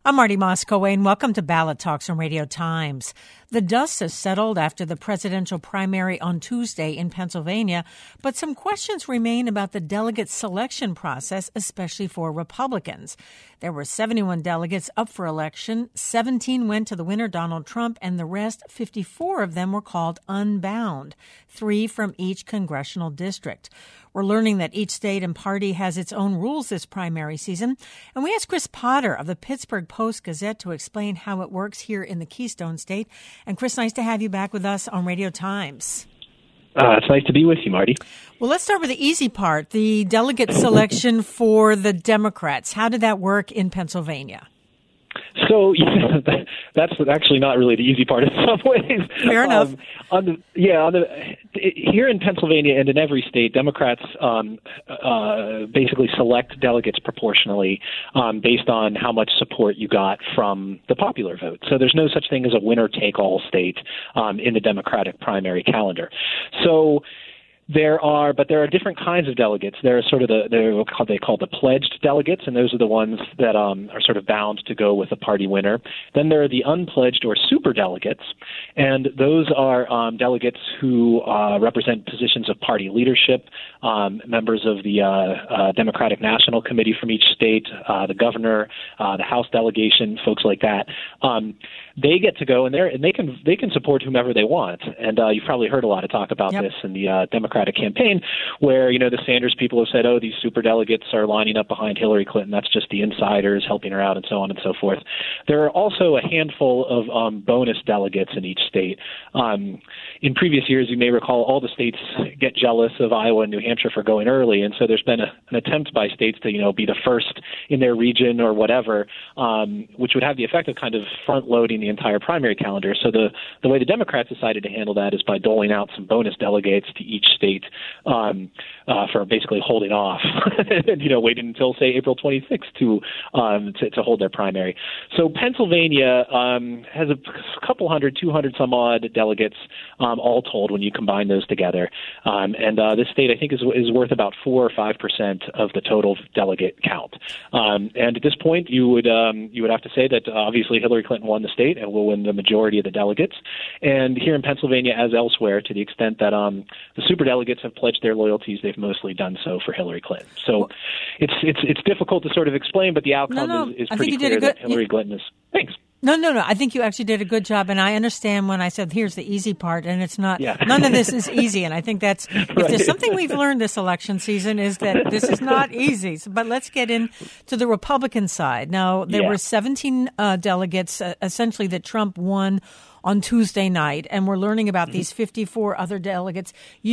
I'm Marty Moscow, welcome to Ballot Talks on Radio Times. The dust has settled after the presidential primary on Tuesday in Pennsylvania, but some questions remain about the delegate selection process, especially for Republicans. There were 71 delegates up for election. 17 went to the winner, Donald Trump, and the rest, 54 of them, were called unbound, 3 from each congressional district. We're learning that each state and party has its own rules this primary season. And we asked Chris Potter of the Pittsburgh Post-Gazette to explain how it works here in the Keystone State. And Chris, nice to have you back with us on Radio Times. It's nice to be with you, Marty. Well, let's start with the easy part, the delegate selection for the Democrats. How did that work in Pennsylvania? So that's actually not really the easy part in some ways. Fair enough. Here in Pennsylvania and in every state, Democrats basically select delegates proportionally based on how much support you got from the popular vote. So there's no such thing as a winner-take-all state in the Democratic primary calendar. So there are different kinds of delegates. There are sort of they call the pledged delegates, and those are the ones that are sort of bound to go with the party winner. Then there are the unpledged or super delegates, and those are delegates who represent positions of party leadership, members of the Democratic National Committee from each state, the governor, the House delegation, folks like that. They get to go in there, and they can support whomever they want. And you've probably heard a lot of talk about this in the Democratic campaign, where the Sanders people have said, "Oh, these super delegates are lining up behind Hillary Clinton. That's just the insiders helping her out," and so on and so forth. There are also a handful of bonus delegates in each state. In previous years, you may recall, all the states get jealous of Iowa and New Hampshire for going early, and so there's been an attempt by states to be the first in their region or whatever, which would have the effect of kind of front-loading the entire primary calendar. So the way the Democrats decided to handle that is by doling out some bonus delegates to each state for basically holding off and waiting until, say, April 26th to hold their primary. So Pennsylvania has a couple hundred, 200 some odd delegates all told when you combine those together. And this state, I think, is worth about 4 or 5% of the total delegate count. And at this point, you would have to say that obviously Hillary Clinton won the state and will win the majority of the delegates. And here in Pennsylvania, as elsewhere, to the extent that the superdelegates have pledged their loyalties, they've mostly done so for Hillary Clinton. So it's difficult to sort of explain, but the outcome is pretty clear that Hillary Clinton is. Thanks. No. I think you actually did a good job, and I understand when I said here's the easy part, and it's not. Yeah. None of this is easy, and I think that's if there's something we've learned this election season is that this is not easy. But let's get into the Republican side. Now there were 17 delegates, essentially that Trump won on Tuesday night, and we're learning about these 54 other delegates.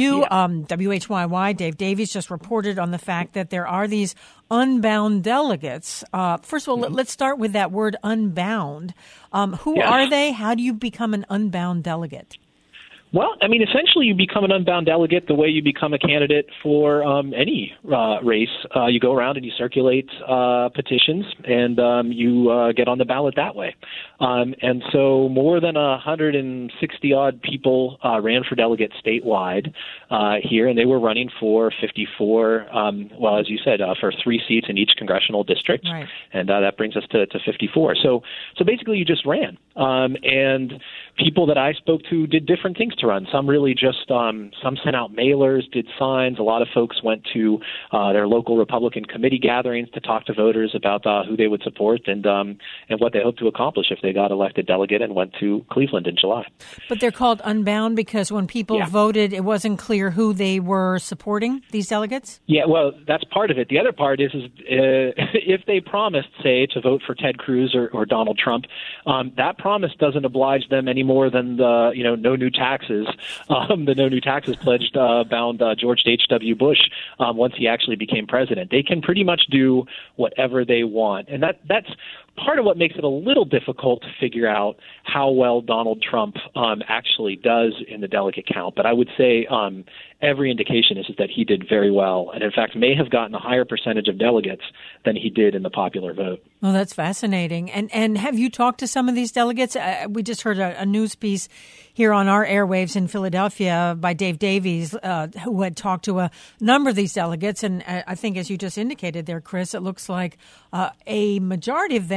WHYY, Dave Davies, just reported on the fact that there are these unbound delegates. First of all, let's start with that word unbound. Who are they? How do you become an unbound delegate? Well, I mean, essentially you become an unbound delegate the way you become a candidate for any race. You go around and you circulate petitions, and you get on the ballot that way. And so more than 160-odd people ran for delegate statewide here, and they were running for 54, as you said, for 3 seats in each congressional district. Right. And that brings us to 54. So basically you just ran. And people that I spoke to did different things to run. Some really just some sent out mailers, did signs. A lot of folks went to their local Republican committee gatherings to talk to voters about who they would support and what they hope to accomplish if they got elected delegate and went to Cleveland in July. But they're called unbound because when people voted, it wasn't clear who they were supporting, these delegates? Yeah, well, that's part of it. The other part is if they promised, say, to vote for Ted Cruz or Donald Trump, that promise doesn't oblige them any more than the no new taxes. The no new taxes pledged bound George H.W. Bush once he actually became president. They can pretty much do whatever they want, and that's part of what makes it a little difficult to figure out how well Donald Trump actually does in the delegate count. But I would say every indication is that he did very well, and in fact may have gotten a higher percentage of delegates than he did in the popular vote. Well, that's fascinating. And have you talked to some of these delegates? We just heard a news piece here on our airwaves in Philadelphia by Dave Davies, who had talked to a number of these delegates. And I think, as you just indicated there, Chris, it looks like a majority of them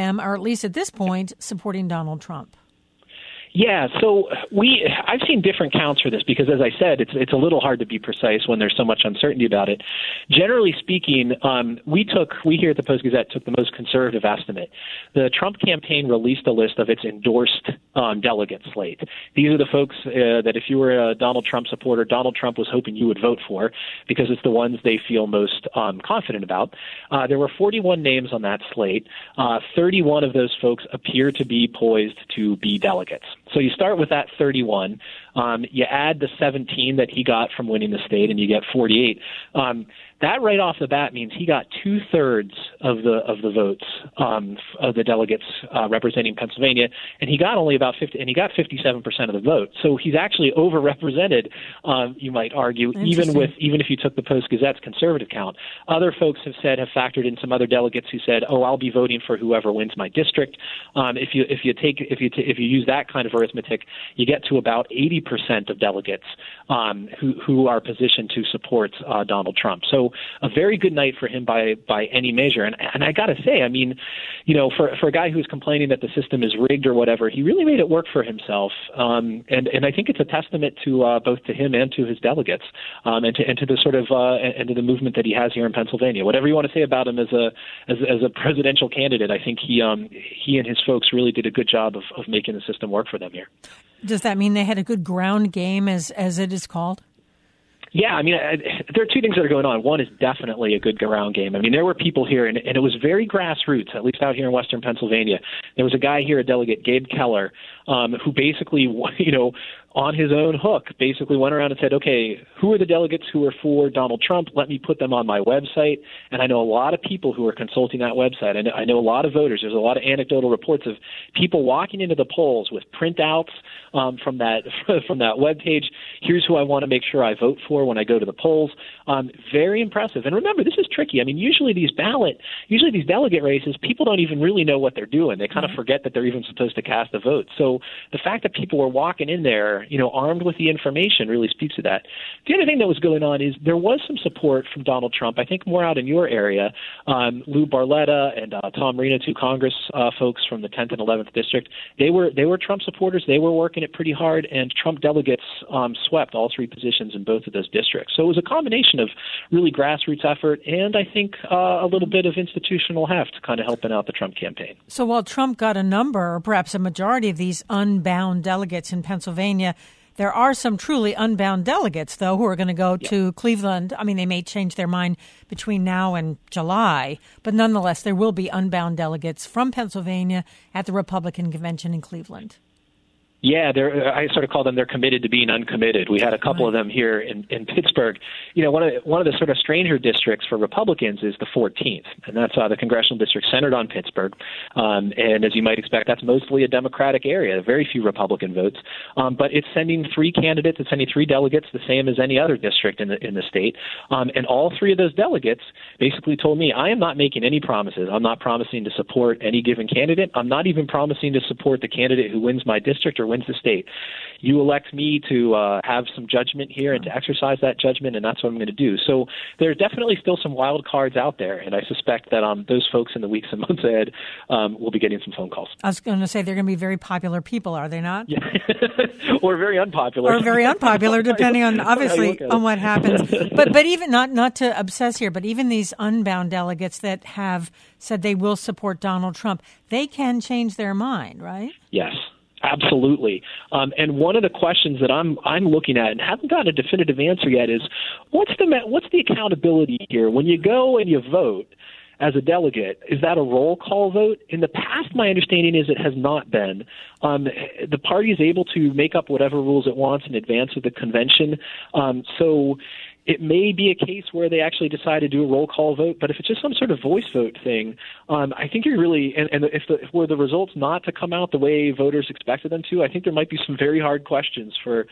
them are, at least at this point, supporting Donald Trump. Yeah, so I've seen different counts for this because, as I said, it's a little hard to be precise when there's so much uncertainty about it. Generally speaking, we here at the Post-Gazette took the most conservative estimate. The Trump campaign released a list of its endorsed delegate slate. These are the folks that if you were a Donald Trump supporter, Donald Trump was hoping you would vote for because it's the ones they feel most confident about. There were 41 names on that slate. 31 of those folks appear to be poised to be delegates. So you start with that 31. You add the 17 that he got from winning the state, and you get 48. That right off the bat means he got 2/3 of the votes of the delegates representing Pennsylvania, and he got only about 50, and he got 57% of the vote. So he's actually overrepresented. You might argue, even if you took the Post-Gazette's conservative count. Other folks have factored in some other delegates who said, "Oh, I'll be voting for whoever wins my district." If you use that kind of arithmetic, you get to about 80% of delegates who are positioned to support Donald Trump. So a very good night for him by any measure. And I got to say, I mean, for a guy who's complaining that the system is rigged or whatever, he really made it work for himself. And I think it's a testament to both to him and to his delegates, and to the sort of and to the movement that he has here in Pennsylvania. Whatever you want to say about him as a presidential candidate, I think he and his folks really did a good job of making the system work for them here. Does that mean they had a good ground game, as it is called? Yeah, I mean, there are two things that are going on. One is definitely a good ground game. I mean, there were people here, and it was very grassroots, at least out here in Western Pennsylvania. There was a guy here, a delegate, Gabe Keller, who basically, on his own hook, basically went around and said, okay, who are the delegates who are for Donald Trump? Let me put them on my website. And I know a lot of people who are consulting that website. I know a lot of voters. There's a lot of anecdotal reports of people walking into the polls with printouts from that webpage. Here's who I want to make sure I vote for when I go to the polls. Very impressive. And remember, this is tricky. I mean, usually these delegate races, people don't even really know what they're doing. They kind of forget that they're even supposed to cast a vote. So the fact that people were walking in there, armed with the information really speaks to that. The other thing that was going on is there was some support from Donald Trump, I think more out in your area. Lou Barletta and Tom Rena, two Congress folks from the 10th and 11th District, they were Trump supporters. They were working it pretty hard, and Trump delegates swept all three positions in both of those districts. So it was a combination of really grassroots effort and I think a little bit of institutional heft kind of helping out the Trump campaign. So while Trump got a number, or perhaps a majority of these unbound delegates in Pennsylvania, there are some truly unbound delegates, though, who are going to go to Cleveland. I mean, they may change their mind between now and July, but nonetheless, there will be unbound delegates from Pennsylvania at the Republican convention in Cleveland. Yeah, I sort of call them they're committed to being uncommitted. We had a couple of them here in Pittsburgh. One of the sort of stranger districts for Republicans is the 14th, and that's the congressional district centered on Pittsburgh. And as you might expect, that's mostly a Democratic area, very few Republican votes. But it's sending three candidates, it's sending three delegates, the same as any other district in the state. And all three of those delegates basically told me, I am not making any promises. I'm not promising to support any given candidate. I'm not even promising to support the candidate who wins my district or wins the state. You elect me to have some judgment here and to exercise that judgment, and that's what I'm going to do. So there are definitely still some wild cards out there, and I suspect that those folks in the weeks and months ahead will be getting some phone calls. I was going to say they're going to be very popular people, are they not? Yeah. Or very unpopular. Or very unpopular, depending on, obviously, on what happens. But even, not to obsess here, but even these unbound delegates that have said they will support Donald Trump, they can change their mind, right? Yes. Absolutely. And one of the questions that I'm looking at and haven't gotten a definitive answer yet is what's the accountability here? When you go and you vote as a delegate, is that a roll call vote? In the past, my understanding is it has not been. The party is able to make up whatever rules it wants in advance of the convention. So it may be a case where they actually decide to do a roll call vote, but if it's just some sort of voice vote thing, I think you're really – and if were the results not to come out the way voters expected them to, I think there might be some very hard questions for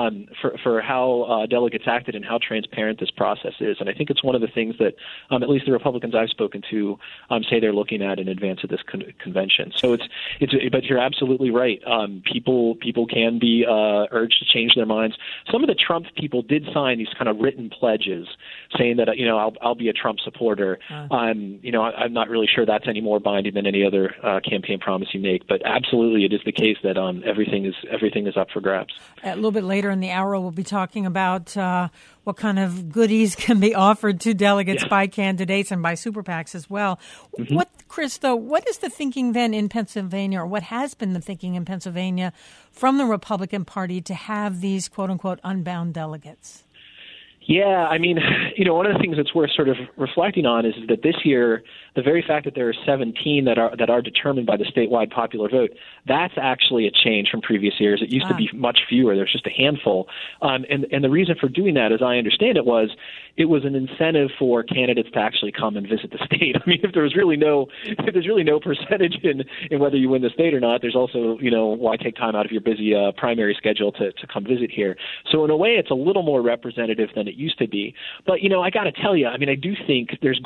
how delegates acted and how transparent this process is. And I think it's one of the things that at least the Republicans I've spoken to say they're looking at in advance of this convention. So but you're absolutely right. People can be urged to change their minds. Some of the Trump people did sign these kind of written open pledges saying that, I'll be a Trump supporter. I'm not really sure that's any more binding than any other campaign promise you make. But absolutely, it is the case that everything is up for grabs. A little bit later in the hour, we'll be talking about what kind of goodies can be offered to delegates by candidates and by super PACs as well. Mm-hmm. Chris, though, what is the thinking then in Pennsylvania, or what has been the thinking in Pennsylvania from the Republican Party to have these quote-unquote unbound delegates? Yeah, I mean, one of the things that's worth sort of reflecting on is that this year, the very fact that there are 17 that are determined by the statewide popular vote, that's actually a change from previous years. It used to be much fewer. There's just a handful. And the reason for doing that, as I understand it was an incentive for candidates to actually come and visit the state. I mean, if there's really no percentage in whether you win the state or not, there's also, why take time out of your busy primary schedule to come visit here. So in a way, it's a little more representative than it used to be. But, I got to tell you, I mean, I do think there's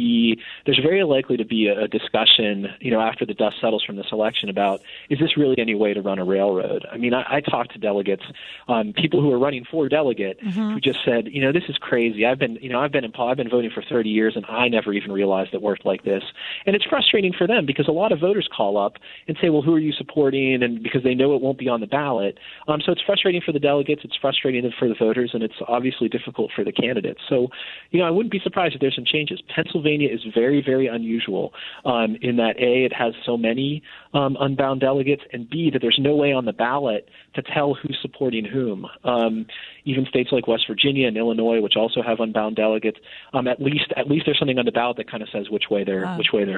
very likely to be a discussion, after the dust settles from this election about, is this really any way to run a railroad? I mean, I talked to delegates, people who are running for delegate, who just said, this is crazy. I've been voting for 30 years and I never even realized it worked like this. And it's frustrating for them because a lot of voters call up and say, well, who are you supporting? And because they know it won't be on the ballot. So it's frustrating for the delegates. It's frustrating for the voters, and it's obviously difficult for the candidates. So, I wouldn't be surprised if there's some changes. Pennsylvania is very, very unusual in that, A, it has so many unbound delegates, and B, that there's no way on the ballot to tell who's supporting whom. Even states like West Virginia and Illinois, which also have unbound delegates, at least there's something on the ballot that kind of says which way they're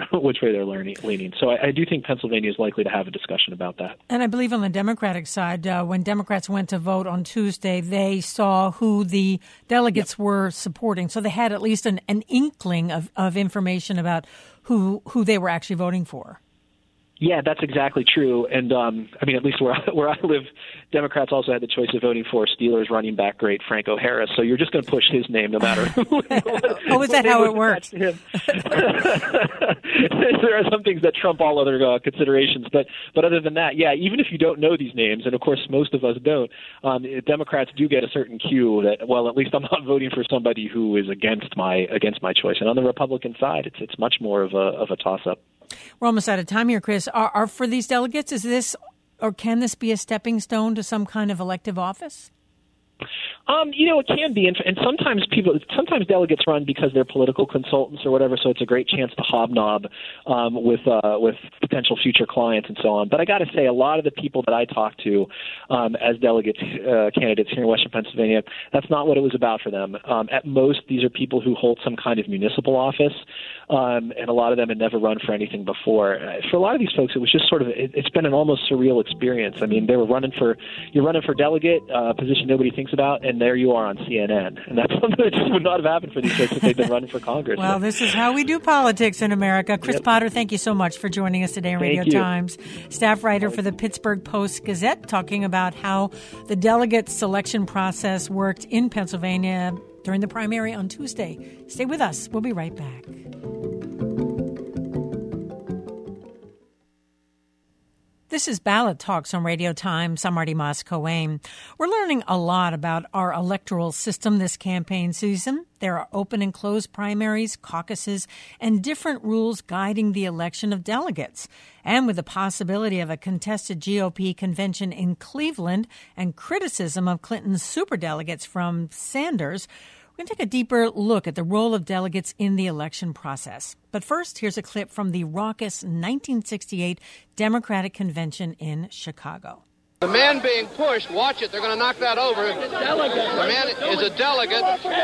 leaning. So I do think Pennsylvania is likely to have a discussion about that. And I believe on the Democratic side, when Democrats went to vote on Tuesday, they saw who the delegates were supporting, so they had at least an inkling of information about who they were actually voting for. Yeah, that's exactly true. And at least where I live, Democrats also had the choice of voting for Steelers running back great Franco Harris. So you're just going to push his name no matter who. Is that how it works? There are some things that trump all other considerations. But other than that, yeah, even if you don't know these names, and of course most of us don't, Democrats do get a certain cue that, well, at least I'm not voting for somebody who is against my choice. And on the Republican side, it's much more of a toss-up. We're almost out of time here, Chris. Are for these delegates, is this, or can this be a stepping stone to some kind of elective office? It can be, and sometimes delegates run because they're political consultants or whatever, so it's a great chance to hobnob with potential future clients and so on. But I got to say, a lot of the people that I talk to as delegates, candidates here in Western Pennsylvania, that's not what it was about for them. At most, these are people who hold some kind of municipal office, and a lot of them had never run for anything before. For a lot of these folks, it was just sort of, it's been an almost surreal experience. I mean, you're running for delegate, a position nobody thinks about, and there you are on CNN. And that's something that just would not have happened for these folks if they'd been running for Congress. Well, this is how we do politics in America. Chris Potter, thank you so much for joining us today on Radio Times. Staff writer for the Pittsburgh Post-Gazette, talking about how the delegate selection process worked in Pennsylvania during the primary on Tuesday. Stay with us. We'll be right back. This is Ballot Talks on Radio Times. I'm Marty Moss-Coane. We're learning a lot about our electoral system this campaign season. There are open and closed primaries, caucuses, and different rules guiding the election of delegates. And with the possibility of a contested GOP convention in Cleveland and criticism of Clinton's superdelegates from Sanders, we're going to take a deeper look at the role of delegates in the election process. But first, here's a clip from the raucous 1968 Democratic Convention in Chicago. The man being pushed, watch it, they're going to knock that over. The man is a delegate.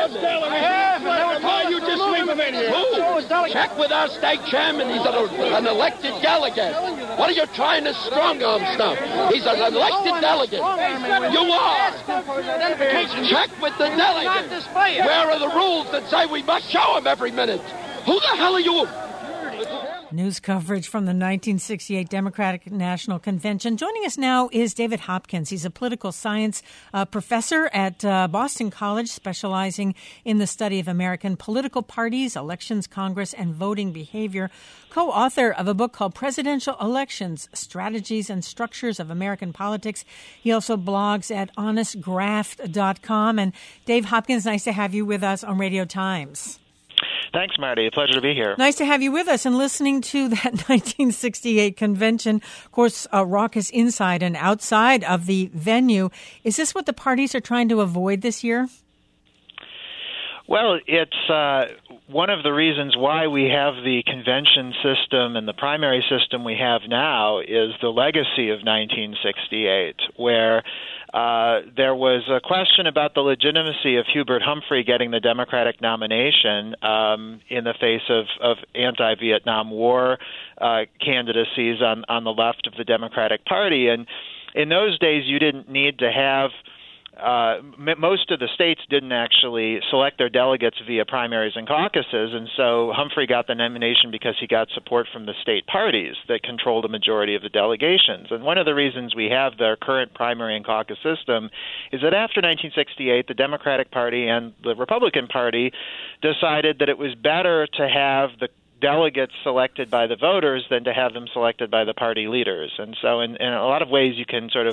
Why you just leave him in here? Who? Check with our state chairman. He's an elected delegate. What are you trying to strong-arm stuff? He's an elected delegate. You are. Check with the delegate. Where are the rules that say we must show him every minute? Who the hell are you? News coverage from the 1968 Democratic National Convention. Joining us now is David Hopkins. He's a political science professor at Boston College, specializing in the study of American political parties, elections, Congress, and voting behavior. Co-author of a book called Presidential Elections, Strategies and Structures of American Politics. He also blogs at honestgraft.com. And Dave Hopkins, nice to have you with us on Radio Times. Thanks, Marty. A pleasure to be here. Nice to have you with us and listening to that 1968 convention. Of course, raucous inside and outside of the venue. Is this what the parties are trying to avoid this year? Well, it's one of the reasons why we have the convention system and the primary system we have now is the legacy of 1968, where there was a question about the legitimacy of Hubert Humphrey getting the Democratic nomination in the face of anti-Vietnam War candidacies on the left of the Democratic Party. And in those days, you didn't need to have most of the states didn't actually select their delegates via primaries and caucuses, and so Humphrey got the nomination because he got support from the state parties that controlled a majority of the delegations. And one of the reasons we have their current primary and caucus system is that after 1968, the Democratic Party and the Republican Party decided that it was better to have the delegates selected by the voters than to have them selected by the party leaders. And so in a lot of ways you can sort of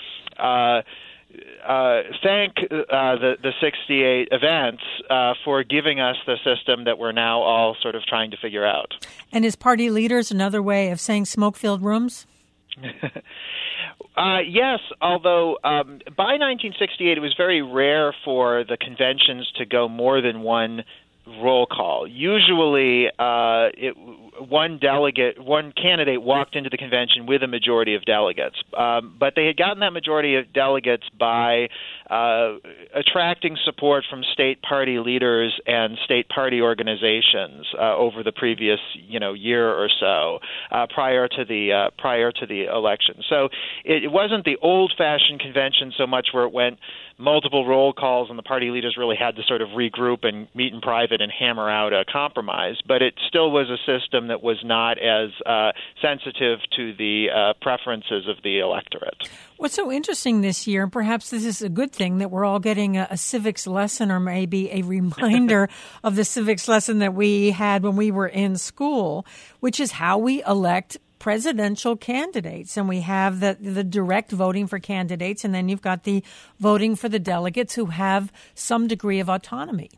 thank the 68 events for giving us the system that we're now all sort of trying to figure out. And is party leaders another way of saying smoke-filled rooms? Yes, although by 1968 it was very rare for the conventions to go more than one roll call. Usually one candidate walked into the convention with a majority of delegates. But they had gotten that majority of delegates by attracting support from state party leaders and state party organizations over the previous year or so prior to the election. So it wasn't the old-fashioned convention so much where it went multiple roll calls and the party leaders really had to sort of regroup and meet in private and hammer out a compromise. But it still was a system that was not as sensitive to the preferences of the electorate. What's so interesting this year, and perhaps this is a good thing, that we're all getting a civics lesson or maybe a reminder of the civics lesson that we had when we were in school, which is how we elect presidential candidates. And we have the direct voting for candidates, and then you've got the voting for the delegates who have some degree of autonomy.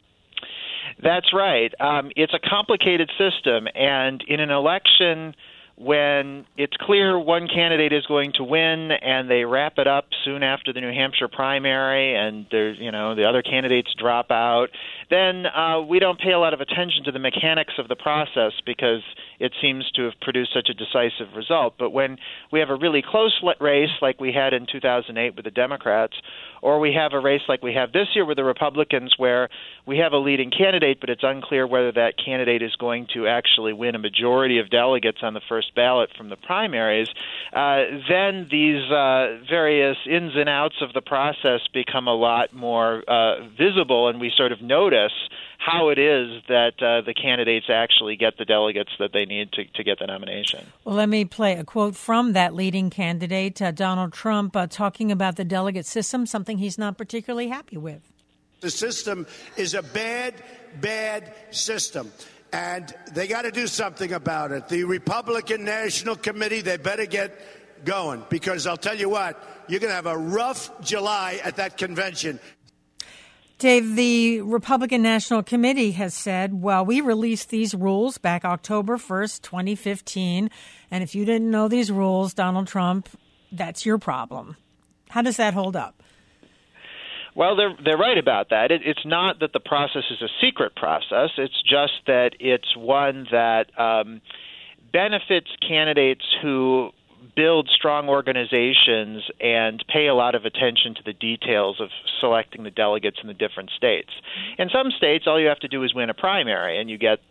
That's right. It's a complicated system, and in an election when it's clear one candidate is going to win and they wrap it up soon after the New Hampshire primary and the other candidates drop out, then we don't pay a lot of attention to the mechanics of the process because it seems to have produced such a decisive result. But when we have a really close race like we had in 2008 with the Democrats, or we have a race like we have this year with the Republicans where we have a leading candidate, but it's unclear whether that candidate is going to actually win a majority of delegates on the first ballot from the primaries, then these various ins and outs of the process become a lot more visible, and we sort of notice how it is that the candidates actually get the delegates that they need to get the nomination. Well, let me play a quote from that leading candidate, Donald Trump, talking about the delegate system, something he's not particularly happy with. The system is a bad, bad system, and they got to do something about it. The Republican National Committee, they better get going, because I'll tell you what, you're going to have a rough July at that convention. Dave, the Republican National Committee has said, well, we released these rules back October 1st, 2015, and if you didn't know these rules, Donald Trump, that's your problem. How does that hold up? Well, they're right about that. It's not that the process is a secret process. It's just that it's one that benefits candidates who build strong organizations and pay a lot of attention to the details of selecting the delegates in the different states. In some states, all you have to do is win a primary, and you get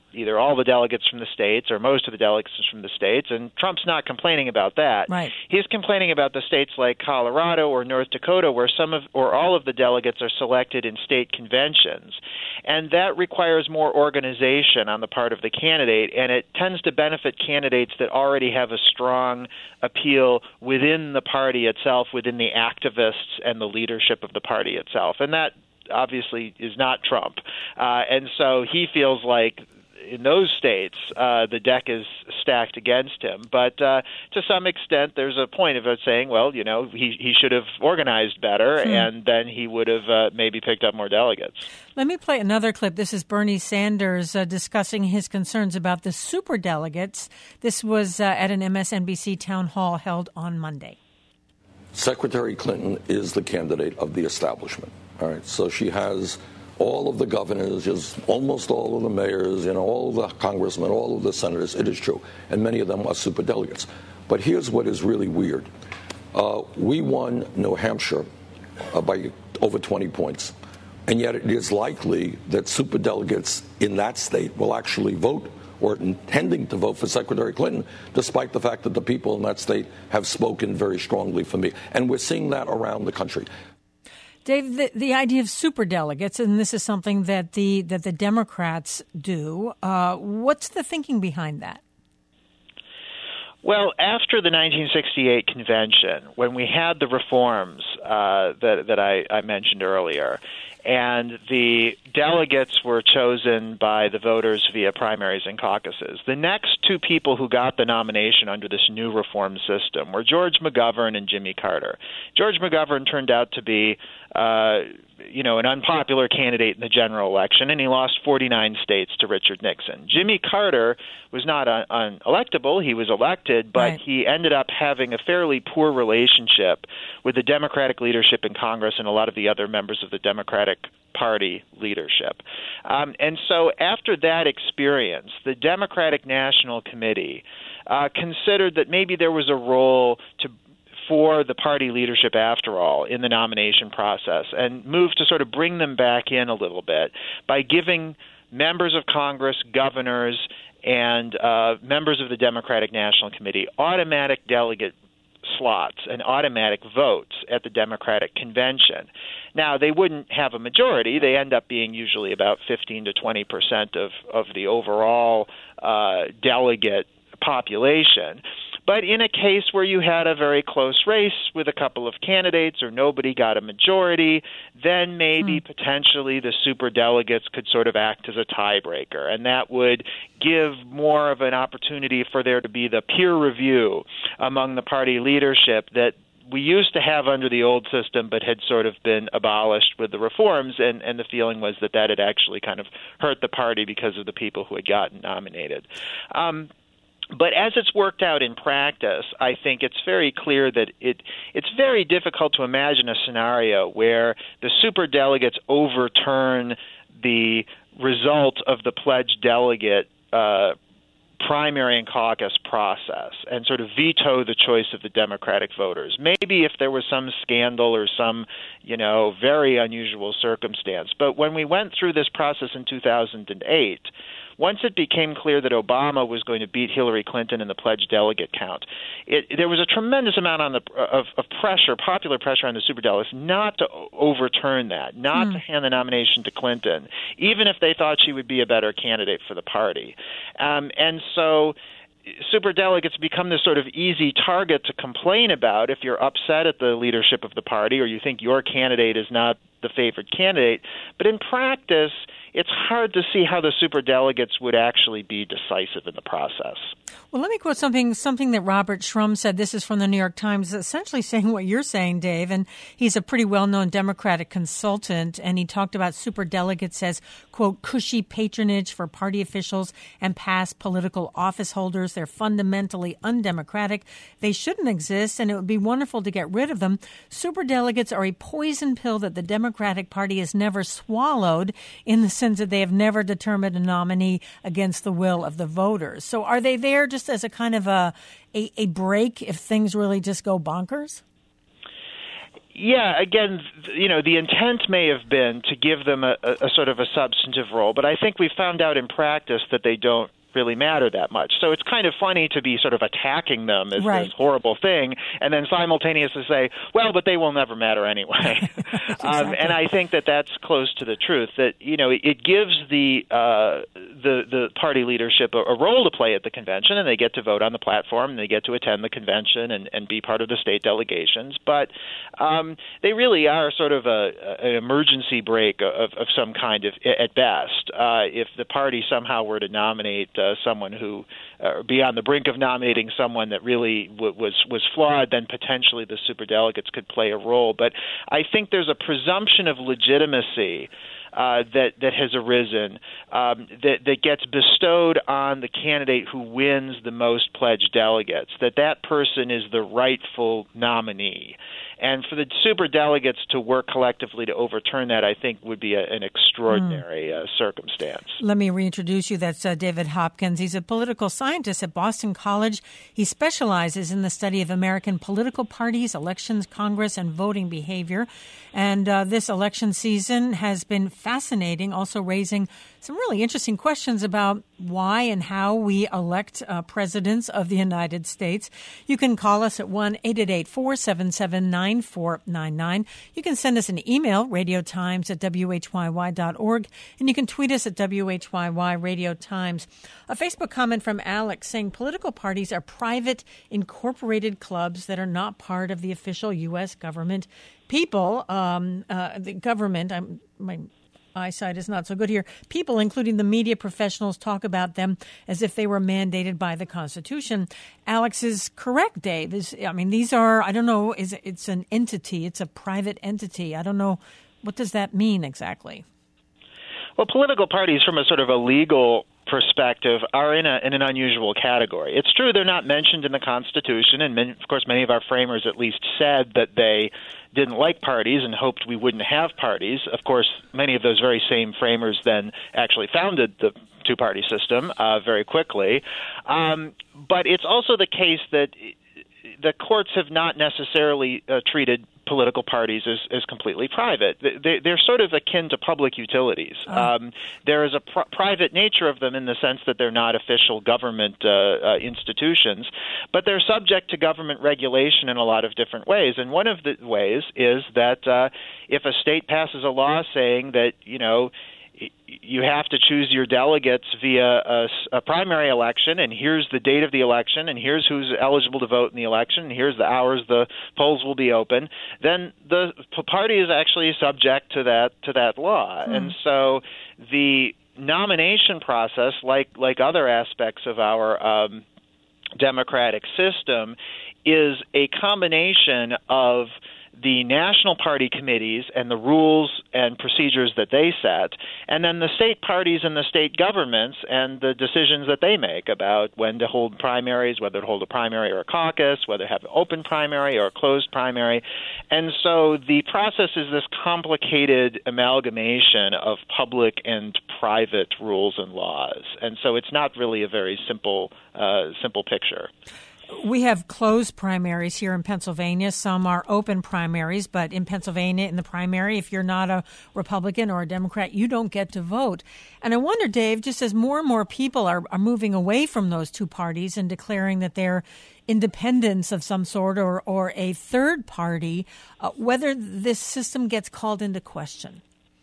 either all the delegates from the states or most of the delegates from the states, and Trump's not complaining about that. Right. He's complaining about the states like Colorado or North Dakota, where all of the delegates are selected in state conventions, and that requires more organization on the part of the candidate, and it tends to benefit candidates that already have a strong appeal within the party itself, within the activists and the leadership of the party itself, and that obviously is not Trump, and so he feels like in those states, the deck is stacked against him. But to some extent, there's a point of it saying, well, he should have organized better, and then he would have maybe picked up more delegates. Let me play another clip. This is Bernie Sanders discussing his concerns about the superdelegates. This was at an MSNBC town hall held on Monday. Secretary Clinton is the candidate of the establishment. All right, so she has all of the governors, just almost all of the mayors, all of the congressmen, all of the senators. It is true. And many of them are superdelegates. But here's what is really weird. We won New Hampshire by over 20 points. And yet it is likely that superdelegates in that state will actually vote or intending to vote for Secretary Clinton, despite the fact that the people in that state have spoken very strongly for me. And we're seeing that around the country. Dave, the idea of superdelegates, and this is something that the Democrats do, what's the thinking behind that? Well, after the 1968 convention, when we had the reforms that I mentioned earlier, and the delegates were chosen by the voters via primaries and caucuses, the next two people who got the nomination under this new reform system were George McGovern and Jimmy Carter. George McGovern turned out to be an unpopular candidate in the general election, and he lost 49 states to Richard Nixon. Jimmy Carter was not unelectable. He was elected, but right. He ended up having a fairly poor relationship with the Democratic leadership in Congress and a lot of the other members of the Democratic Party leadership. And so after that experience, the Democratic National Committee considered that maybe there was a role for the party leadership, after all, in the nomination process, and moved to sort of bring them back in a little bit by giving members of Congress, governors, and members of the Democratic National Committee automatic delegate slots and automatic votes at the Democratic Convention. Now, they wouldn't have a majority. They end up being usually about 15 to 20% of the overall delegate population. But in a case where you had a very close race with a couple of candidates or nobody got a majority, then maybe potentially the superdelegates could sort of act as a tiebreaker. And that would give more of an opportunity for there to be the peer review among the party leadership that we used to have under the old system but had sort of been abolished with the reforms, and the feeling was that had actually kind of hurt the party because of the people who had gotten nominated. But as it's worked out in practice, I think it's very clear that it's very difficult to imagine a scenario where the superdelegates overturn the result of the pledged delegate primary and caucus process and sort of veto the choice of the Democratic voters. Maybe if there was some scandal or some, very unusual circumstance. But when we went through this process in 2008, once it became clear that Obama was going to beat Hillary Clinton in the pledged delegate count, there was a tremendous amount of pressure, popular pressure on the superdelegates not to overturn that, not to hand the nomination to Clinton, even if they thought she would be a better candidate for the party. And so superdelegates become this sort of easy target to complain about if you're upset at the leadership of the party or you think your candidate is not the favored candidate. But in practice, it's hard to see how the superdelegates would actually be decisive in the process. Well, let me quote something that Robert Shrum said. This is from the New York Times, essentially saying what you're saying, Dave. And he's a pretty well-known Democratic consultant. And he talked about superdelegates as, quote, cushy patronage for party officials and past political office holders. They're fundamentally undemocratic. They shouldn't exist, and it would be wonderful to get rid of them. Superdelegates are a poison pill that the Democratic Party has never swallowed, in the sense that they have never determined a nominee against the will of the voters. So are they there just as a kind of a break if things really just go bonkers? Yeah, again, the intent may have been to give them a sort of a substantive role, but I think we found out in practice that they don't really matter that much. So it's kind of funny to be sort of attacking them as this horrible thing and then simultaneously say, well, but they will never matter anyway. Exactly. And I think that that's close to the truth, that, it gives the party leadership a role to play at the convention, and they get to vote on the platform, and they get to attend the convention and be part of the state delegations. But they really are sort of an emergency brake of some kind at best. If the party somehow were to nominate someone who be on the brink of nominating someone that really was flawed, then potentially the superdelegates could play a role. But I think there's a presumption of legitimacy that has arisen that gets bestowed on the candidate who wins the most pledged delegates, that person is the rightful nominee. And for the superdelegates to work collectively to overturn that, I think, would be an extraordinary circumstance. Let me reintroduce you. That's David Hopkins. He's a political scientist at Boston College. He specializes in the study of American political parties, elections, Congress, and voting behavior. And this election season has been fascinating, also raising some really interesting questions about why and how we elect presidents of the United States. You can call us at 1-888-477-9499. You can send us an email, radiotimes@whyy.org, and you can tweet us at WHYY Radio Times. A Facebook comment from Alex saying political parties are private, incorporated clubs that are not part of the official U.S. government. People, the government, my eyesight is not so good here. People, including the media professionals, talk about them as if they were mandated by the Constitution. Alex is correct, Dave. These are, I don't know, it's an entity. It's a private entity. I don't know. What does that mean exactly? Well, political parties, from a sort of a legal perspective, are in an unusual category. It's true they're not mentioned in the Constitution, and of course many of our framers at least said that they didn't like parties and hoped we wouldn't have parties. Of course, many of those very same framers then actually founded the two-party system very quickly. But it's also the case that the courts have not necessarily treated political parties as completely private. They're sort of akin to public utilities. There is a private nature of them in the sense that they're not official government institutions, but they're subject to government regulation in a lot of different ways. And one of the ways is that if a state passes a law saying that, you have to choose your delegates via a primary election, and here's the date of the election, and here's who's eligible to vote in the election, and here's the hours the polls will be open, then the party is actually subject to that law. And so the nomination process, like other aspects of our democratic system, is a combination of the national party committees and the rules and procedures that they set, and then the state parties and the state governments and the decisions that they make about when to hold primaries, whether to hold a primary or a caucus, whether to have an open primary or a closed primary. And so the process is this complicated amalgamation of public and private rules and laws. And so it's not really a very simple picture. We have closed primaries here in Pennsylvania. Some are open primaries, but in Pennsylvania, in the primary, if you're not a Republican or a Democrat, you don't get to vote. And I wonder, Dave, just as more and more people are moving away from those two parties and declaring that they're independents of some sort or a third party, whether this system gets called into question.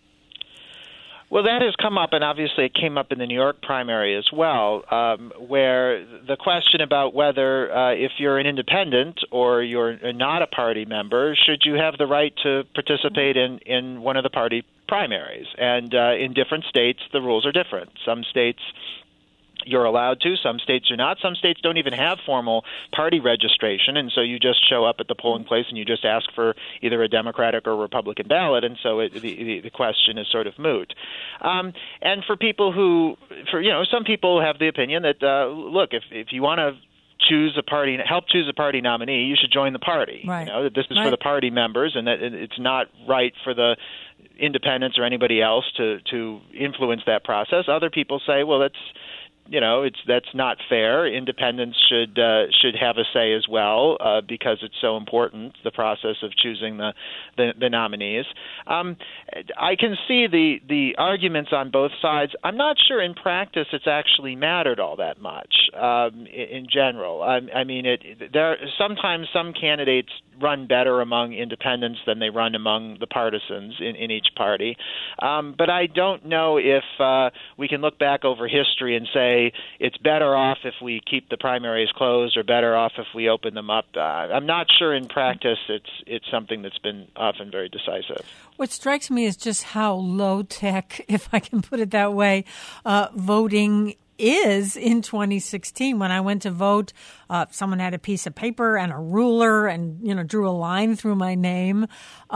Well, that has come up, and obviously it came up in the New York primary as well, where the question about whether if you're an independent or you're not a party member, should you have the right to participate in one of the party primaries? And in different states, the rules are different. Some states you're allowed to. Some states are not. Some states don't even have formal party registration, and so you just show up at the polling place and you just ask for either a Democratic or Republican ballot, and so the question is sort of moot. And for people some people have the opinion that, look, if you want to help choose a party nominee, you should join the party. Right. That this is for the party members, and that it's not right for the independents or anybody else to influence that process. Other people say, well, that's not fair. Independents should have a say as well because it's so important, the process of choosing the nominees. I can see the arguments on both sides. I'm not sure in practice it's actually mattered all that much in general. I mean, sometimes some candidates run better among independents than they run among the partisans in each party. But I don't know if we can look back over history and say it's better off if we keep the primaries closed or better off if we open them up. I'm not sure in practice it's something that's been often very decisive. What strikes me is just how low-tech, if I can put it that way, voting is in 2016. When I went to vote, someone had a piece of paper and a ruler and, drew a line through my name.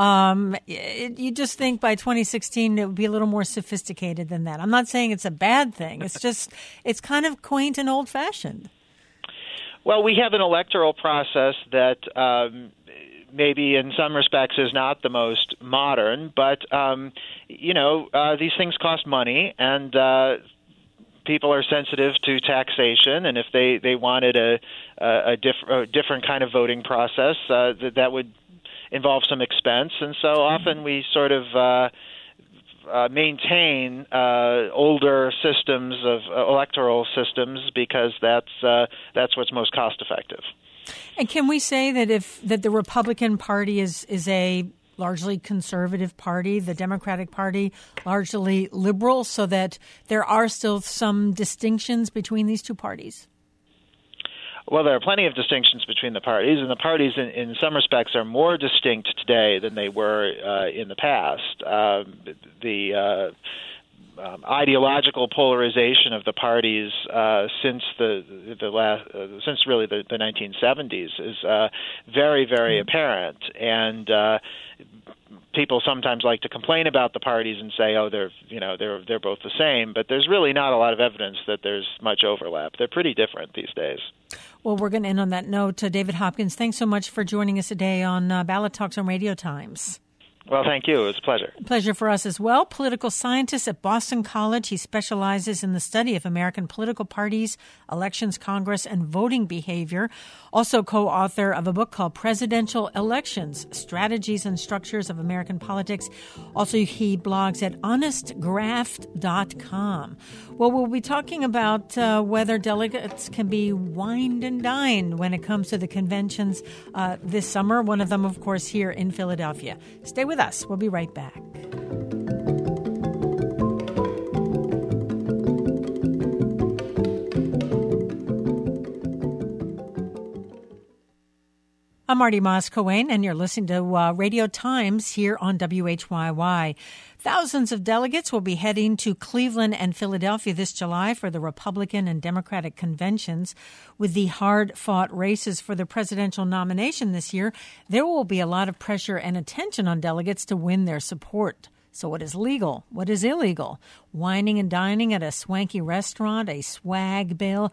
You just think by 2016 it would be a little more sophisticated than that. I'm not saying it's a bad thing. It's kind of quaint and old-fashioned. Well, we have an electoral process that maybe in some respects is not the most modern, but, these things cost money, and people are sensitive to taxation, and if they wanted a different kind of voting process, that would involve some expense. And so often we sort of maintain older systems of electoral systems because that's what's most cost effective. And can we say that the Republican Party is a largely conservative party, the Democratic Party largely liberal, so that there are still some distinctions between these two parties? Well, there are plenty of distinctions between the parties, and the parties in some respects are more distinct today than they were in the past. The ideological polarization of the parties since since really the 1970s is very, very apparent, and people sometimes like to complain about the parties and say, oh, they're both the same, but there's really not a lot of evidence that there's much overlap. They're pretty different these days. Well, we're going to end on that note. David Hopkins, thanks so much for joining us today on Ballot Talks on Radio Times. Well, thank you. It was a pleasure. Pleasure for us as well. Political scientist at Boston College. He specializes in the study of American political parties, elections, Congress, and voting behavior. Also co-author of a book called Presidential Elections, Strategies and Structures of American Politics. Also, he blogs at honestgraft.com. Well, we'll be talking about whether delegates can be wined and dined when it comes to the conventions this summer. One of them, of course, here in Philadelphia. Stay with us. We'll be right back. I'm Marty Moss-Coane, and you're listening to Radio Times here on WHYY. Thousands of delegates will be heading to Cleveland and Philadelphia this July for the Republican and Democratic conventions. With the hard-fought races for the presidential nomination this year, there will be a lot of pressure and attention on delegates to win their support. So what is legal? What is illegal? Wining and dining at a swanky restaurant, a swag bag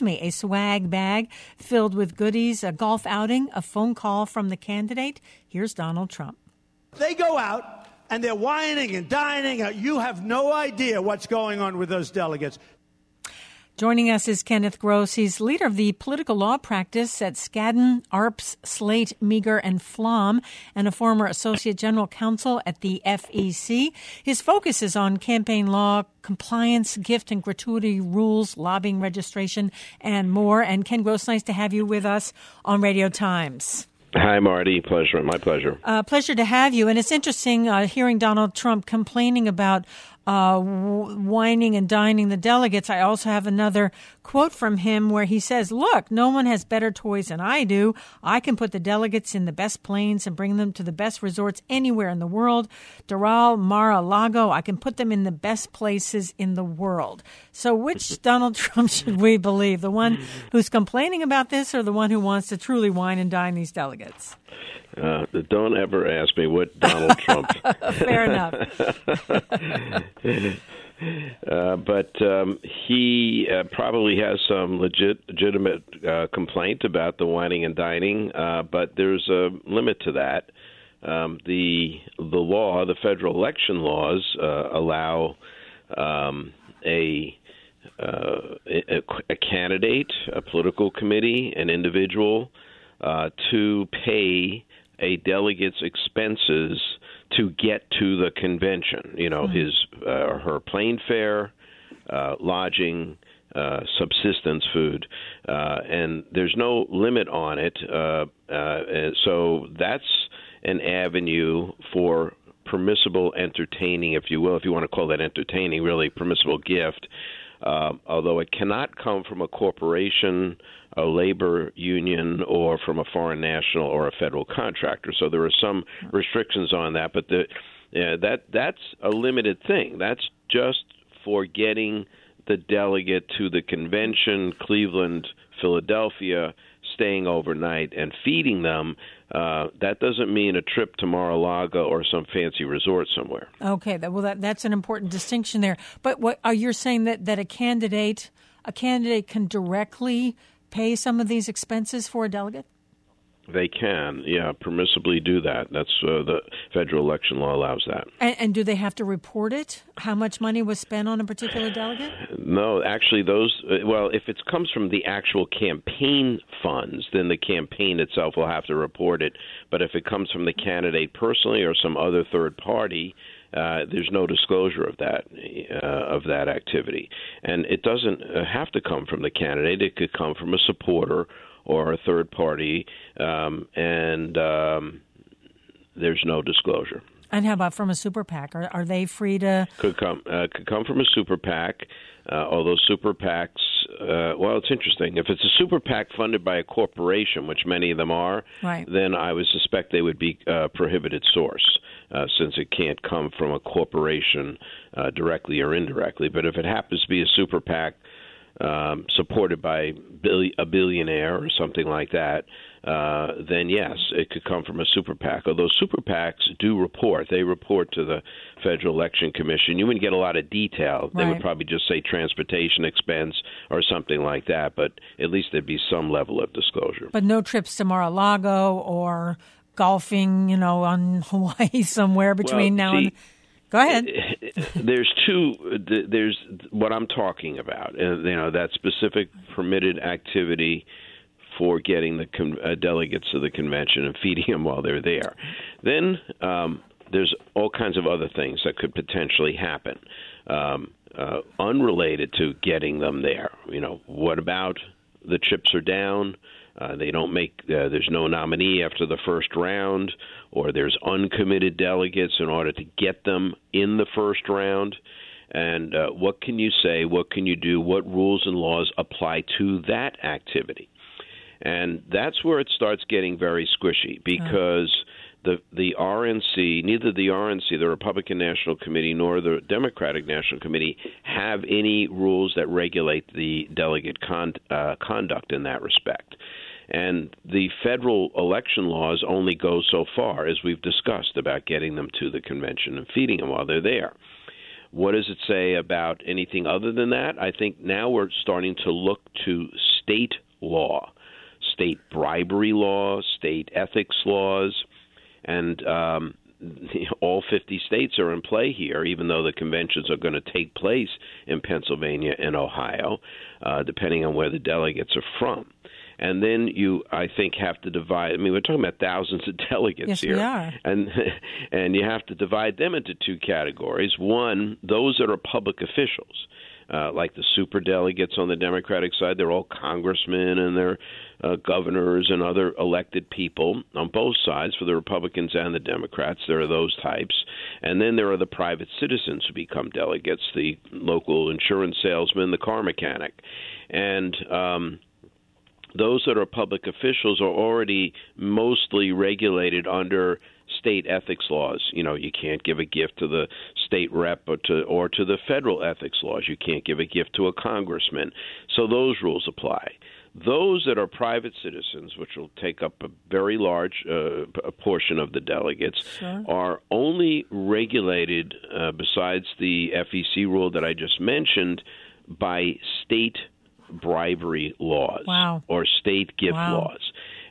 filled with goodies, a golf outing, a phone call from the candidate. Here's Donald Trump. They go out and they're wining and dining. You have no idea what's going on with those delegates. Joining us is Kenneth Gross. He's leader of the political law practice at Skadden, Arps, Slate, Meagher, and Flom, and a former associate general counsel at the FEC. His focus is on campaign law, compliance, gift and gratuity rules, lobbying registration, and more. And Ken Gross, nice to have you with us on Radio Times. Hi, Marty. Pleasure. My pleasure. Pleasure to have you. And it's interesting hearing Donald Trump complaining about wining and dining the delegates. I also have another quote from him where he says, look, no one has better toys than I do. I can put the delegates in the best planes and bring them to the best resorts anywhere in the world. Doral, Mar-a-Lago, I can put them in the best places in the world. So which Donald Trump should we believe? The one who's complaining about this or the one who wants to truly wine and dine these delegates? Don't ever ask me what Donald Trump. Fair enough. But he probably has some legitimate complaint about the wining and dining, but there's a limit to that. The law, the federal election laws, allow a a candidate, a political committee, an individual to pay a delegate's expenses to get to the convention. His or her plane fare, lodging, subsistence food, and there's no limit on it. So that's an avenue for permissible entertaining, if you will, if you want to call that entertaining, really permissible gift, although it cannot come from a corporation, a labor union, or from a foreign national or a federal contractor. So there are some restrictions on that, but that's a limited thing. That's just for getting the delegate to the convention, Cleveland, Philadelphia, staying overnight and feeding them. That doesn't mean a trip to Mar-a-Lago or some fancy resort somewhere. Okay, that's an important distinction there. But what are you saying that a candidate can directly pay some of these expenses for a delegate? They can, permissibly do that. That's the federal election law allows that. And do they have to report it? How much money was spent on a particular delegate? No, actually, if it comes from the actual campaign funds, then the campaign itself will have to report it. But if it comes from the candidate personally or some other third party, there's no disclosure of that activity. And it doesn't have to come from the candidate. It could come from a supporter or a third party, and there's no disclosure. And how about from a super PAC? Are they free to? Could come from a super PAC, although super PACs, it's interesting. If it's a super PAC funded by a corporation, which many of them are, right, then I would suspect they would be a prohibited source, since it can't come from a corporation directly or indirectly. But if it happens to be a super PAC supported by a billionaire or something like that, then yes, it could come from a super PAC. Although super PACs do report. They report to the Federal Election Commission. You wouldn't get a lot of detail. They would probably just say transportation expense or something like that, but at least there'd be some level of disclosure. But no trips to Mar-a-Lago or golfing, on Hawaii somewhere between now and... Go ahead. There's what I'm talking about, that specific permitted activity for getting the delegates to the convention and feeding them while they're there. Then there's all kinds of other things that could potentially happen unrelated to getting them there. What about the chips are down? They don't make. There's no nominee after the first round, or there's uncommitted delegates in order to get them in the first round. And what can you say? What can you do? What rules and laws apply to that activity? And that's where it starts getting very squishy, because the RNC, neither the RNC, the Republican National Committee, nor the Democratic National Committee have any rules that regulate the delegate conduct in that respect. And the federal election laws only go so far, as we've discussed, about getting them to the convention and feeding them while they're there. What does it say about anything other than that? I think now we're starting to look to state law, state bribery law, state ethics laws, and all 50 states are in play here, even though the conventions are going to take place in Pennsylvania and Ohio, depending on where the delegates are from. And then you, I think, have to divide. I mean, we're talking about thousands of delegates here. Yes, we are. And you have to divide them into two categories. One, those that are public officials, like the super delegates on the Democratic side. They're all congressmen and they're governors and other elected people on both sides, for the Republicans and the Democrats. There are those types. And then there are the private citizens who become delegates, the local insurance salesman, the car mechanic. And those that are public officials are already mostly regulated under state ethics laws. You know, you can't give a gift to the state rep or to the federal ethics laws. You can't give a gift to a congressman. So those rules apply. Those that are private citizens, which will take up a very large portion of the delegates, sure, are only regulated, besides the FEC rule that I just mentioned, by state bribery laws, wow, or state gift wow, laws.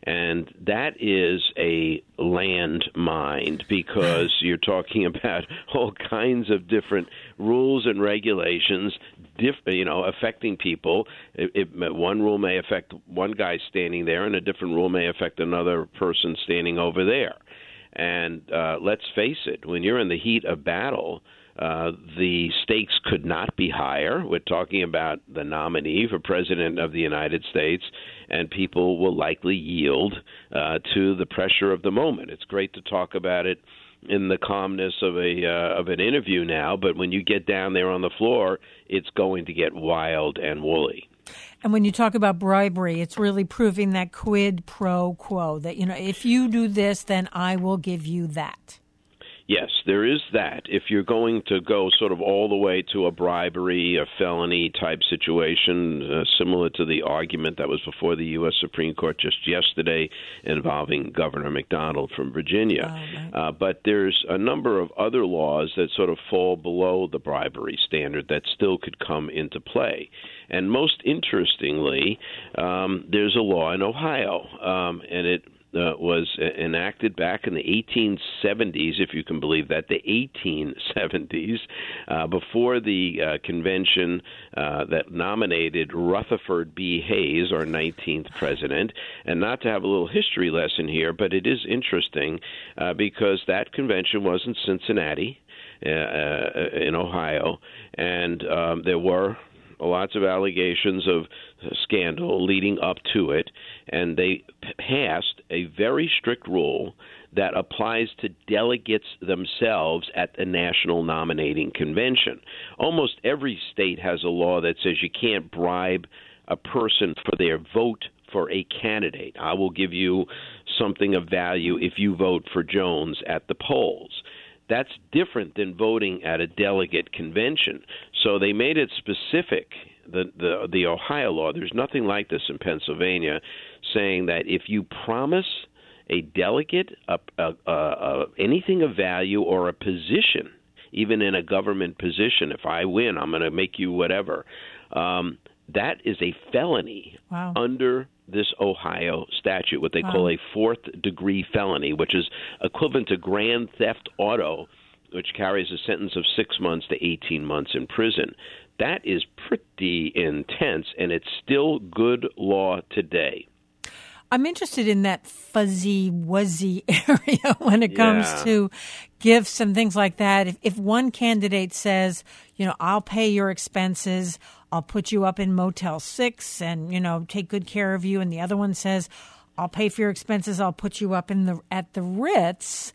And that is a landmine because you're talking about all kinds of different rules and regulations, affecting people. One rule may affect one guy standing there, and a different rule may affect another person standing over there. And let's face it, when you're in the heat of battle, the stakes could not be higher. We're talking about the nominee for President of the United States, and people will likely yield to the pressure of the moment. It's great to talk about it in the calmness of an interview now, but when you get down there on the floor, it's going to get wild and woolly. And when you talk about bribery, it's really proving that quid pro quo, that, if you do this, then I will give you that. Yes, there is that. If you're going to go sort of all the way to a bribery, a felony type situation, similar to the argument that was before the U.S. Supreme Court just yesterday involving Governor McDonald from Virginia. But there's a number of other laws that sort of fall below the bribery standard that still could come into play. And most interestingly, there's a law in Ohio, and it was enacted back in the 1870s, if you can believe that, the 1870s, before the convention that nominated Rutherford B. Hayes, our 19th president. And not to have a little history lesson here, but it is interesting because that convention was in Cincinnati, in Ohio, and there were lots of allegations of scandal leading up to it, and they passed a very strict rule that applies to delegates themselves at the National Nominating Convention. Almost every state has a law that says you can't bribe a person for their vote for a candidate. I will give you something of value if you vote for Jones at the polls. That's different than voting at a delegate convention. So they made it specific, the Ohio law. There's nothing like this in Pennsylvania, saying that if you promise a delegate anything of value or a position, even in a government position, if I win, I'm going to make you whatever, that is a felony under this Ohio statute, what they call a fourth-degree felony, which is equivalent to grand theft auto, which carries a sentence of 6 months to 18 months in prison. That is pretty intense, and it's still good law today. I'm interested in that fuzzy-wuzzy area when it comes to gifts and things like that. If one candidate says, I'll pay your expenses, I'll put you up in Motel 6 and, take good care of you, and the other one says, I'll pay for your expenses, I'll put you up at the Ritz.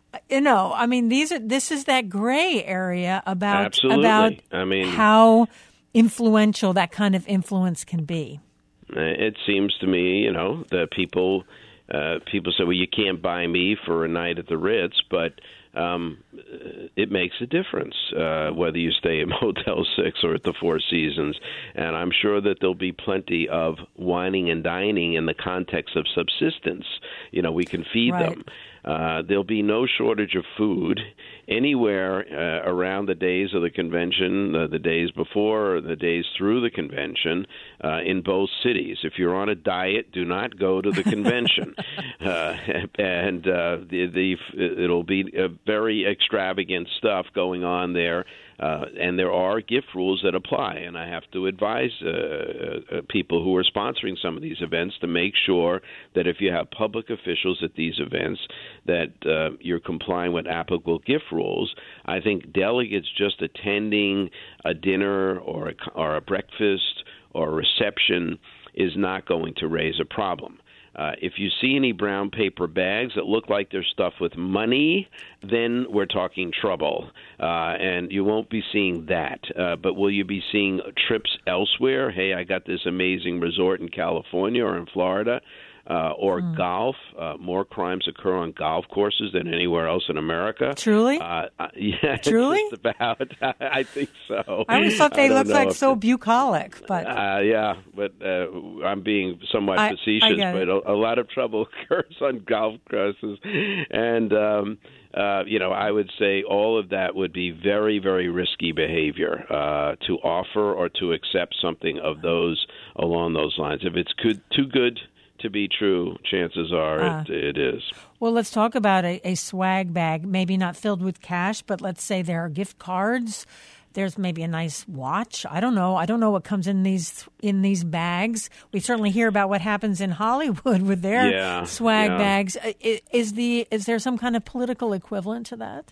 This is that gray area about how influential that kind of influence can be. It seems to me, that people say, well, you can't buy me for a night at the Ritz, but it makes a difference whether you stay at Motel 6 or at the Four Seasons. And I'm sure that there'll be plenty of wining and dining in the context of subsistence. We can feed them. There'll be no shortage of food anywhere around the days of the convention, the days before, or the days through the convention, in both cities. If you're on a diet, do not go to the convention. It'll be very extravagant stuff going on there. And there are gift rules that apply, and I have to advise people who are sponsoring some of these events to make sure that if you have public officials at these events, that you're complying with applicable gift rules. I think delegates just attending a dinner or a breakfast or a reception is not going to raise a problem. If you see any brown paper bags that look like they're stuffed with money, then we're talking trouble, and you won't be seeing that. But will you be seeing trips elsewhere? Hey, I got this amazing resort in California or in Florida. Or golf. More crimes occur on golf courses than anywhere else in America. Truly? Yeah. Truly? Just about. I think so. I always thought they looked like so bucolic. But but I'm being somewhat facetious. But a lot of trouble occurs on golf courses. And, I would say all of that would be very, very risky behavior to offer or to accept something of those along those lines. If it's too good to be true, chances are it is. Well, let's talk about a swag bag, maybe not filled with cash, but let's say there are gift cards. There's maybe a nice watch. I don't know. I don't know what comes in these bags. We certainly hear about what happens in Hollywood with their swag bags. Is there some kind of political equivalent to that?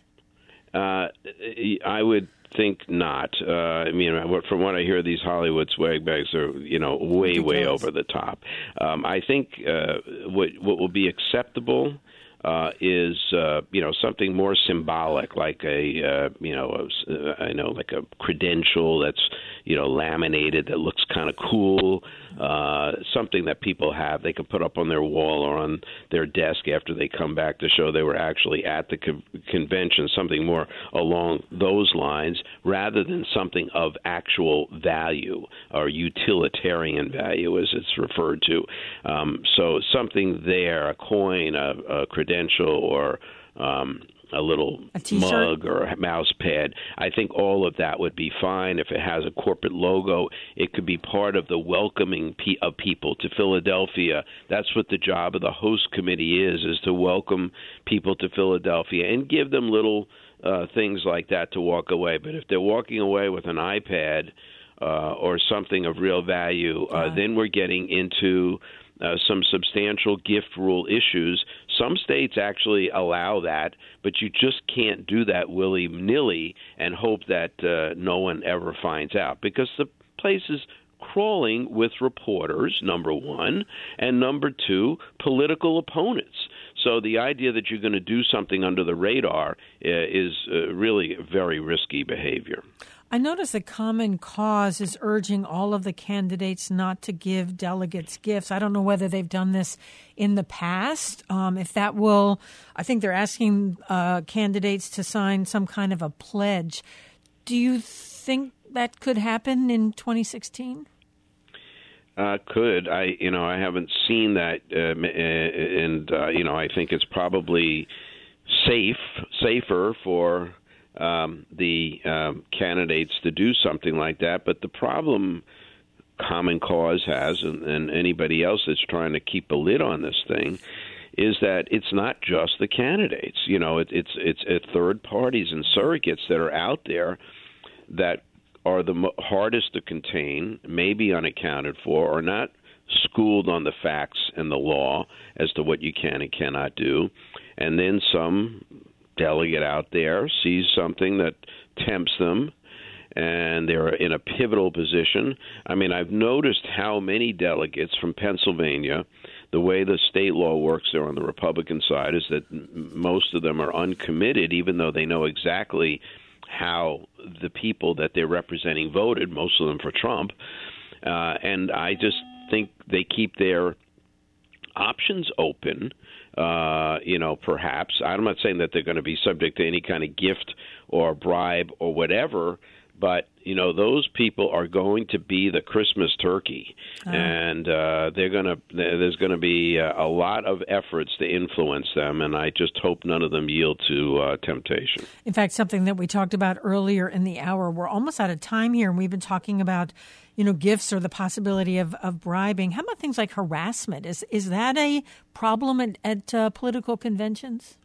I would think not. I mean, from what I hear, these Hollywood swag bags are, way over the top. I think what will be acceptable is something more symbolic, like like a credential that's laminated that looks kind of cool, something that people have they can put up on their wall or on their desk after they come back to show they were actually at the convention, something more along those lines rather than something of actual value or utilitarian value as it's referred to. So something there, a coin, a credential, or a little mug or a mouse pad. I think all of that would be fine. If it has a corporate logo, it could be part of the welcoming of people to Philadelphia. That's what the job of the host committee is to welcome people to Philadelphia and give them little things like that to walk away. But if they're walking away with an iPad or something of real value, then we're getting into some substantial gift rule issues. Some states actually allow that, but you just can't do that willy-nilly and hope that no one ever finds out, because the place is crawling with reporters, number one, and number two, political opponents. So the idea that you're going to do something under the radar is really very risky behavior. I notice that Common Cause is urging all of the candidates not to give delegates gifts. I don't know whether they've done this in the past. If that will, I think they're asking candidates to sign some kind of a pledge. Do you think that could happen in 2016? Could. I haven't seen that, and I think it's probably safer for the candidates to do something like that. But the problem Common Cause has, and anybody else that's trying to keep a lid on this thing, is that it's not just the candidates. It's third parties and surrogates that are out there that are the hardest to contain, maybe unaccounted for, or not schooled on the facts and the law as to what you can and cannot do. And then some delegate out there sees something that tempts them, and they're in a pivotal position. I mean, I've noticed how many delegates from Pennsylvania, the way the state law works there on the Republican side is that most of them are uncommitted, even though they know exactly how the people that they're representing voted, most of them for Trump. And I just think they keep their options open. Perhaps. I'm not saying that they're going to be subject to any kind of gift or bribe or whatever, but, those people are going to be the Christmas turkey, and there's going to be a lot of efforts to influence them, and I just hope none of them yield to temptation. In fact, something that we talked about earlier in the hour, we're almost out of time here, and we've been talking about gifts or the possibility of bribing. How about things like harassment? Is that a problem at political conventions?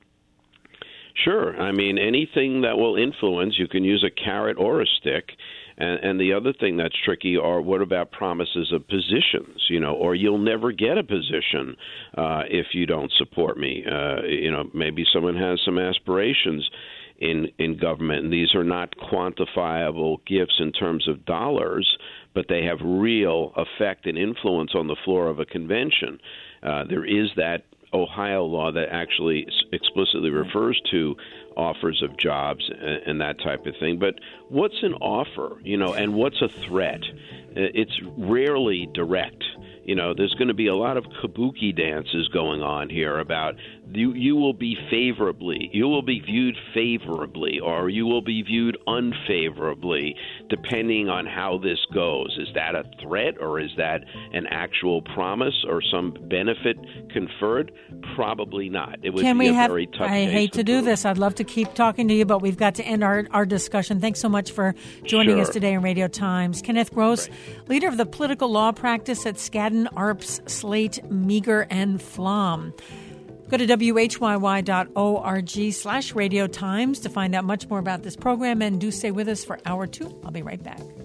Sure. I mean, anything that will influence, you can use a carrot or a stick. And the other thing that's tricky are what about promises of positions, or you'll never get a position if you don't support me. Maybe someone has some aspirations in government, and these are not quantifiable gifts in terms of dollars, but they have real effect and influence on the floor of a convention. There is that Ohio law that actually explicitly refers to offers of jobs and that type of thing. But what's an offer, and what's a threat? It's rarely direct. There's going to be a lot of kabuki dances going on here about you will be viewed favorably, or you will be viewed unfavorably, depending on how this goes. Is that a threat, or is that an actual promise or some benefit conferred? Probably not. It would be a very tough case. I hate to do this. I'd love to keep talking to you, but we've got to end our discussion. Thanks so much for joining us today on Radio Times. Kenneth Gross, leader of the political law practice at Skadden Arden, Arps, Slate, Meager, and Flom. Go to whyy.org/Radio Times to find out much more about this program, and do stay with us for Hour 2. I'll be right back.